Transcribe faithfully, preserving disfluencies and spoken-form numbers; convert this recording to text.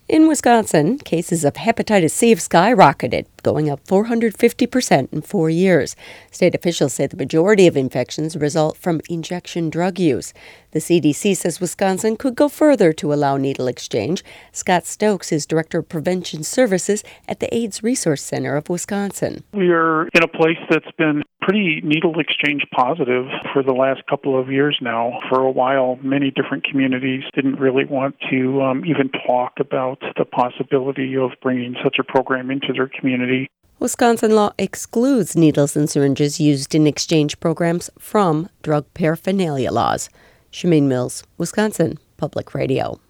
In Wisconsin, cases of hepatitis C have skyrocketed, going up four hundred fifty percent in four years. State officials say the majority of infections result from injection drug use. The C D C says Wisconsin could go further to allow needle exchange. Scott Stokes is Director of Prevention Services at the AIDS Resource Center of Wisconsin. We are in a place that's been pretty needle exchange positive for the last couple of years now. For a while, many different communities didn't really want to um, even talk about the possibility of bringing such a program into their community. Wisconsin law excludes needles and syringes used in exchange programs from drug paraphernalia laws. Shemaine Mills, Wisconsin Public Radio.